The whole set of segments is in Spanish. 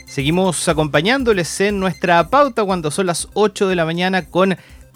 Seguimos acompañándoles en nuestra pauta cuando son las 8 de la mañana con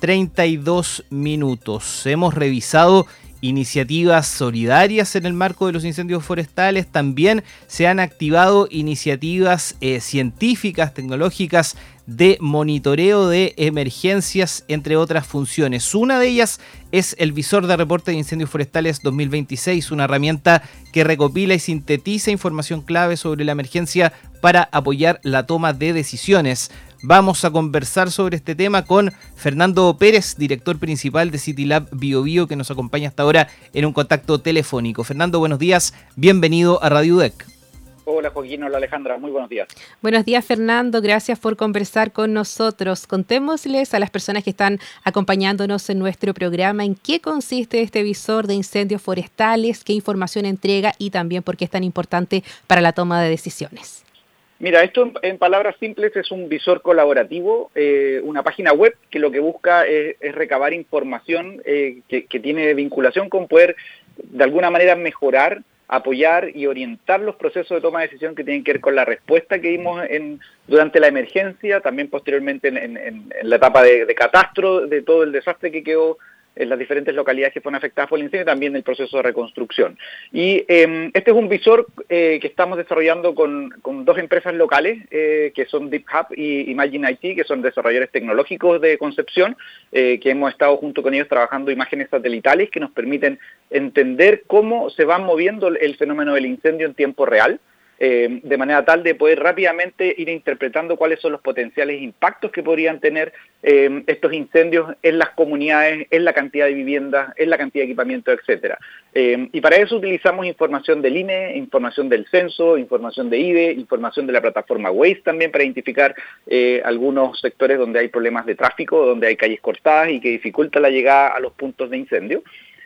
32 minutos. Hemos revisado iniciativas solidarias en el marco de los incendios forestales. También se han activado iniciativas científicas, tecnológicas de monitoreo de emergencias, entre otras funciones. Una de ellas es el Visor de Reporte de Incendios Forestales 2026, una herramienta que recopila y sintetiza información clave sobre la emergencia para apoyar la toma de decisiones. Vamos a conversar sobre este tema con Fernando Pérez, director principal de CityLab BioBio, que nos acompaña hasta ahora en un contacto telefónico. Fernando, buenos días, bienvenido a Radio UDEC. Hola Joaquín, hola Alejandra, muy buenos días. Buenos días Fernando, gracias por conversar con nosotros. Contémosles a las personas que están acompañándonos en nuestro programa en qué consiste este visor de incendios forestales, qué información entrega y también por qué es tan importante para la toma de decisiones. Mira, esto en palabras simples es un visor colaborativo, una página web que lo que busca es recabar información que tiene vinculación con poder de alguna manera mejorar, apoyar y orientar los procesos de toma de decisión que tienen que ver con la respuesta que dimos durante la emergencia, también posteriormente en la etapa de catastro de todo el desastre que quedó en las diferentes localidades que fueron afectadas por el incendio, también el proceso de reconstrucción. Y este es un visor que estamos desarrollando con dos empresas locales, que son Deep Hub y Imagine IT, que son desarrolladores tecnológicos de Concepción, que hemos estado junto con ellos trabajando imágenes satelitales que nos permiten entender cómo se va moviendo el fenómeno del incendio en tiempo real, de manera tal de poder rápidamente ir interpretando cuáles son los potenciales impactos que podrían tener estos incendios en las comunidades, en la cantidad de viviendas, en la cantidad de equipamiento, etcétera. Y para eso utilizamos información del INE, información del censo, información de IDE, información de la plataforma Waze también para identificar algunos sectores donde hay problemas de tráfico, donde hay calles cortadas y que dificulta la llegada a los puntos de incendio.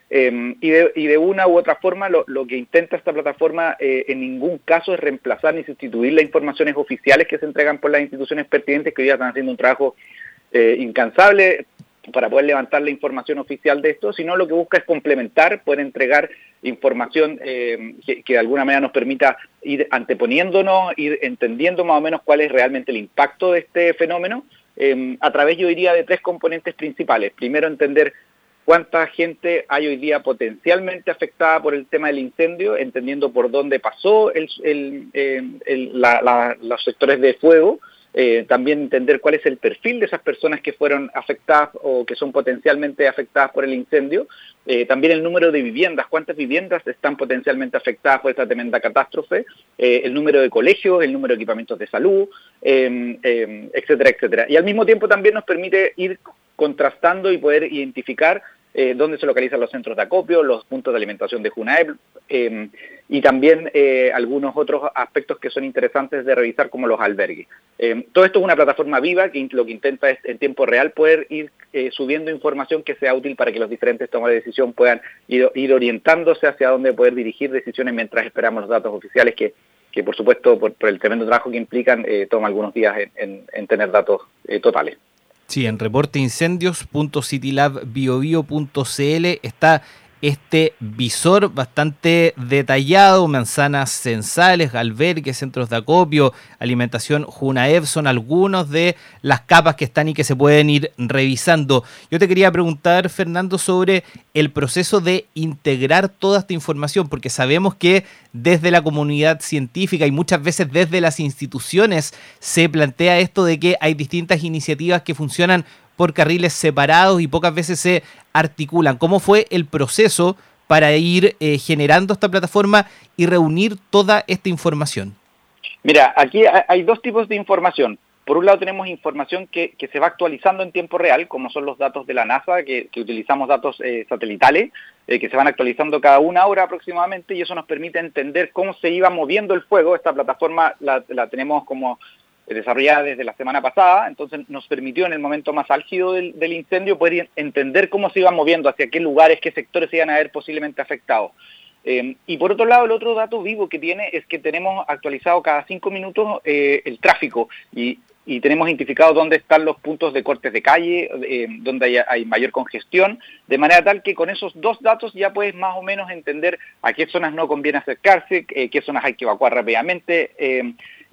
Y de una u otra forma lo que intenta esta plataforma en ningún caso es reemplazar ni sustituir las informaciones oficiales que se entregan por las instituciones pertinentes, que hoy día están haciendo un trabajo incansable para poder levantar la información oficial de esto, sino lo que busca es complementar, poder entregar información que de alguna manera nos permita ir anteponiéndonos, ir entendiendo más o menos cuál es realmente el impacto de este fenómeno, a través, yo diría, de tres componentes principales. Primero, entender cuánta gente hay hoy día potencialmente afectada por el tema del incendio, entendiendo por dónde pasó los sectores de fuego, también entender cuál es el perfil de esas personas que fueron afectadas o que son potencialmente afectadas por el incendio, también el número de viviendas, cuántas viviendas están potencialmente afectadas por esta tremenda catástrofe, el número de colegios, el número de equipamientos de salud, etcétera, etcétera. Y al mismo tiempo también nos permite ir contrastando y poder identificar dónde se localizan los centros de acopio, los puntos de alimentación de Junaep, y también algunos otros aspectos que son interesantes de revisar, como los albergues. Todo esto es una plataforma viva que lo que intenta es en tiempo real poder ir subiendo información que sea útil para que los diferentes tomas de decisión puedan ir orientándose hacia dónde poder dirigir decisiones mientras esperamos los datos oficiales que por supuesto, por el tremendo trabajo que implican, toma algunos días en tener datos totales. Sí, en reporteincendios.citylabbio.cl está este visor bastante detallado, manzanas censales, albergues, centros de acopio, alimentación Junaep, son algunos de las capas que están y que se pueden ir revisando. Yo te quería preguntar, Fernando, sobre el proceso de integrar toda esta información, porque sabemos que desde la comunidad científica y muchas veces desde las instituciones se plantea esto de que hay distintas iniciativas que funcionan por carriles separados y pocas veces se articulan. ¿Cómo fue el proceso para ir generando esta plataforma y reunir toda esta información? Mira, aquí hay dos tipos de información. Por un lado tenemos información que se va actualizando en tiempo real, como son los datos de la NASA, que utilizamos datos satelitales, que se van actualizando cada una hora aproximadamente, y eso nos permite entender cómo se iba moviendo el fuego. Esta plataforma la tenemos como desarrollada desde la semana pasada, entonces nos permitió en el momento más álgido del incendio poder entender cómo se iba moviendo, hacia qué lugares, qué sectores se iban a ver posiblemente afectados. Y por otro lado, el otro dato vivo que tiene es que tenemos actualizado cada 5 minutos el tráfico y tenemos identificado dónde están los puntos de cortes de calle, donde hay mayor congestión, de manera tal que con esos dos datos ya puedes más o menos entender a qué zonas no conviene acercarse, qué zonas hay que evacuar rápidamente,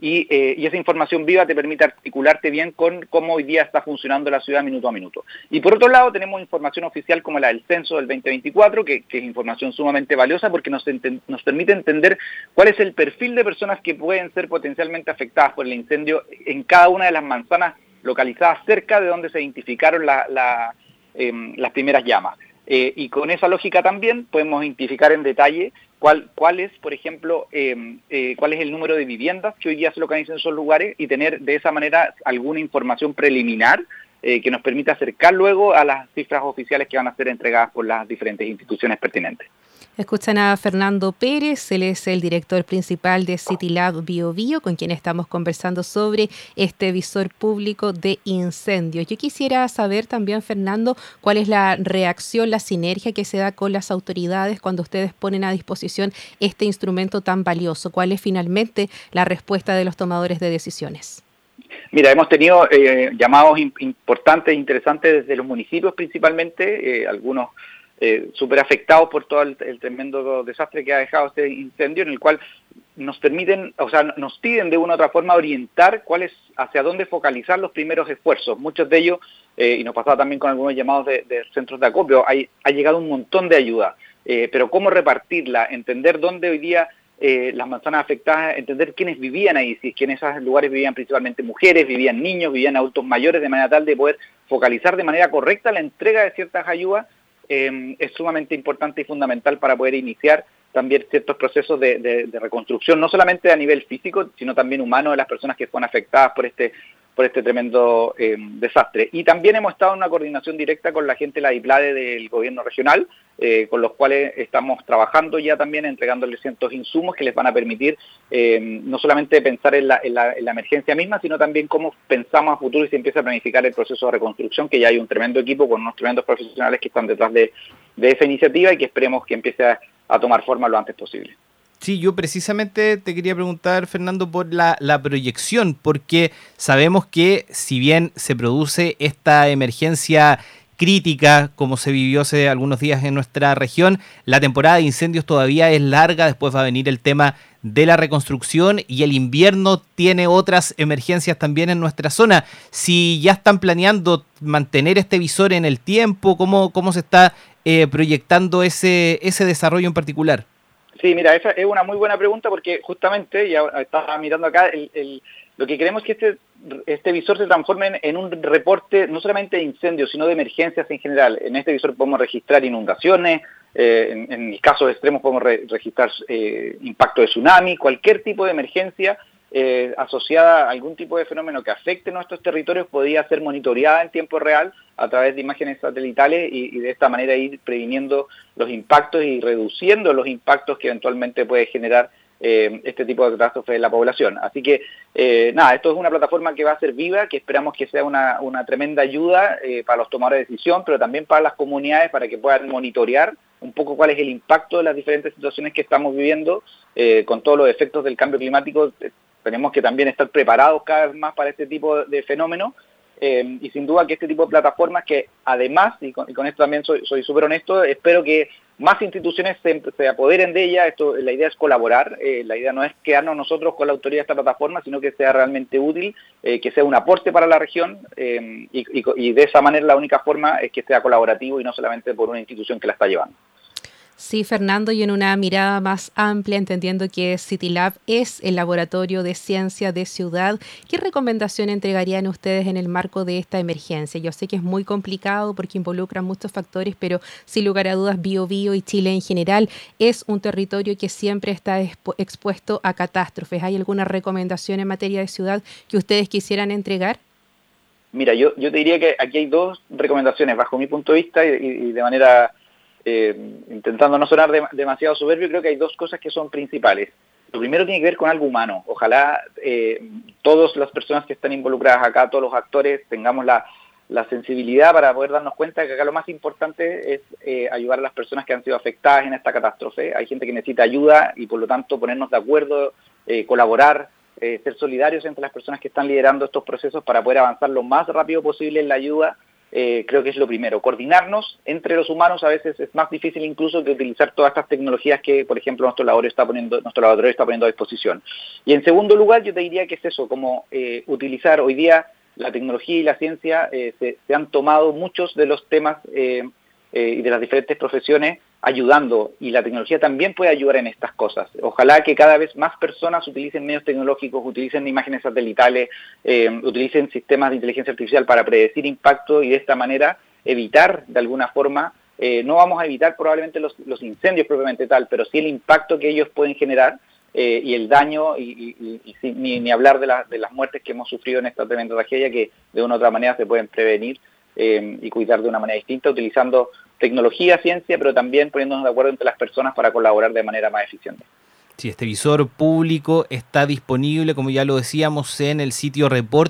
y esa información viva te permite articularte bien con cómo hoy día está funcionando la ciudad minuto a minuto. Y por otro lado tenemos información oficial como la del censo del 2024, que es información sumamente valiosa porque nos permite entender cuál es el perfil de personas que pueden ser potencialmente afectadas por el incendio en cada una de las manzanas localizadas cerca de donde se identificaron las primeras llamas. Y con esa lógica también podemos identificar en detalle cuál es, por ejemplo, cuál es el número de viviendas que hoy día se localizan en esos lugares y tener de esa manera alguna información preliminar que nos permita acercar luego a las cifras oficiales que van a ser entregadas por las diferentes instituciones pertinentes. Escuchan a Fernando Pérez, él es el director principal de CityLab BioBio, con quien estamos conversando sobre este visor público de incendios. Yo quisiera saber también, Fernando, cuál es la reacción, la sinergia que se da con las autoridades cuando ustedes ponen a disposición este instrumento tan valioso. ¿Cuál es finalmente la respuesta de los tomadores de decisiones? Mira, hemos tenido llamados importantes e interesantes desde los municipios principalmente, algunos súper afectados por todo el tremendo desastre que ha dejado este incendio, en el cual nos permiten, o sea, nos piden de una u otra forma orientar hacia dónde focalizar los primeros esfuerzos. Muchos de ellos, y nos pasaba también con algunos llamados de centros de acopio, ha llegado un montón de ayuda, pero cómo repartirla, entender dónde hoy día las manzanas afectadas, entender quiénes vivían ahí, si es que en esos lugares vivían principalmente mujeres, vivían niños, vivían adultos mayores, de manera tal de poder focalizar de manera correcta la entrega de ciertas ayudas, es sumamente importante y fundamental para poder iniciar también ciertos procesos de reconstrucción, no solamente a nivel físico, sino también humano de las personas que fueron afectadas por este tremendo desastre. Y también hemos estado en una coordinación directa con la gente de la DIPLADE del gobierno regional, con los cuales estamos trabajando ya también, entregándoles ciertos insumos que les van a permitir no solamente pensar en la emergencia misma, sino también cómo pensamos a futuro y se empieza a planificar el proceso de reconstrucción, que ya hay un tremendo equipo con unos tremendos profesionales que están detrás de esa iniciativa y que esperemos que empiece a tomar forma lo antes posible. Sí, yo precisamente te quería preguntar, Fernando, por la proyección, porque sabemos que si bien se produce esta emergencia crítica, como se vivió hace algunos días en nuestra región, la temporada de incendios todavía es larga, después va a venir el tema de la reconstrucción y el invierno tiene otras emergencias también en nuestra zona. Si ya están planeando mantener este visor en el tiempo, ¿cómo se está proyectando ese desarrollo en particular? Sí, mira, esa es una muy buena pregunta porque justamente, ya estaba mirando acá, lo que queremos es que este visor se transforme en un reporte no solamente de incendios, sino de emergencias en general. En este visor podemos registrar inundaciones, en casos extremos podemos registrar impacto de tsunami, cualquier tipo de emergencia asociada a algún tipo de fenómeno que afecte nuestros territorios podría ser monitoreada en tiempo real a través de imágenes satelitales y de esta manera ir previniendo los impactos y reduciendo los impactos que eventualmente puede generar este tipo de catástrofe en la población. Así que, esto es una plataforma que va a ser viva, que esperamos que sea una tremenda ayuda para los tomadores de decisión, pero también para las comunidades, para que puedan monitorear un poco cuál es el impacto de las diferentes situaciones que estamos viviendo con todos los efectos del cambio climático. Tenemos que también estar preparados cada vez más para este tipo de fenómenos y sin duda que este tipo de plataformas que además, y con esto también soy súper honesto, espero que más instituciones se apoderen de ella. La idea es colaborar, la idea no es quedarnos nosotros con la autoría de esta plataforma, sino que sea realmente útil, que sea un aporte para la región y de esa manera la única forma es que sea colaborativo y no solamente por una institución que la está llevando. Sí, Fernando, y en una mirada más amplia, entendiendo que CityLab es el laboratorio de ciencia de ciudad, ¿qué recomendación entregarían ustedes en el marco de esta emergencia? Yo sé que es muy complicado porque involucra muchos factores, pero sin lugar a dudas, BioBio y Chile en general es un territorio que siempre está expuesto a catástrofes. ¿Hay alguna recomendación en materia de ciudad que ustedes quisieran entregar? Mira, yo te diría que aquí hay dos recomendaciones bajo mi punto de vista y de manera... intentando no sonar demasiado soberbio, creo que hay dos cosas que son principales. Lo primero tiene que ver con algo humano. Ojalá todas las personas que están involucradas acá, todos los actores, tengamos la sensibilidad para poder darnos cuenta que acá lo más importante es ayudar a las personas que han sido afectadas en esta catástrofe. Hay gente que necesita ayuda y por lo tanto ponernos de acuerdo, colaborar, ser solidarios entre las personas que están liderando estos procesos para poder avanzar lo más rápido posible en la ayuda creo que es lo primero. Coordinarnos entre los humanos a veces es más difícil incluso que utilizar todas estas tecnologías que, por ejemplo, nuestro laboratorio está poniendo a disposición. Y en segundo lugar, yo te diría que es eso, como utilizar hoy día la tecnología y la ciencia, se han tomado muchos de los temas y de las diferentes profesiones ayudando, y la tecnología también puede ayudar en estas cosas. Ojalá que cada vez más personas utilicen medios tecnológicos, utilicen imágenes satelitales, utilicen sistemas de inteligencia artificial para predecir impacto y de esta manera evitar de alguna forma, no vamos a evitar probablemente los incendios propiamente tal, pero sí el impacto que ellos pueden generar y el daño, ni hablar de las muertes que hemos sufrido en esta tremenda tragedia, que de una u otra manera se pueden prevenir y cuidar de una manera distinta, utilizando tecnología, ciencia, pero también poniéndonos de acuerdo entre las personas para colaborar de manera más eficiente. Sí, este visor público está disponible, como ya lo decíamos, en el sitio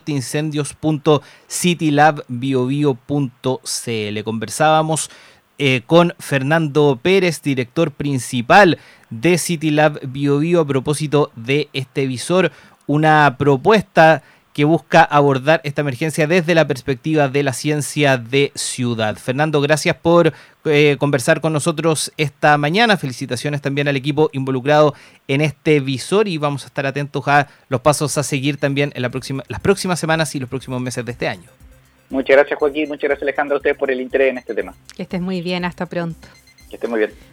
reporteincendios.citylabbio.cl. Conversábamos con Fernando Pérez, director principal de CityLab BioBio, a propósito de este visor, una propuesta que busca abordar esta emergencia desde la perspectiva de la ciencia de ciudad. Fernando, gracias por conversar con nosotros esta mañana. Felicitaciones también al equipo involucrado en este visor y vamos a estar atentos a los pasos a seguir también en las próximas semanas y los próximos meses de este año. Muchas gracias, Joaquín. Muchas gracias, Alejandra, a ustedes por el interés en este tema. Que estés muy bien. Hasta pronto. Que estés muy bien.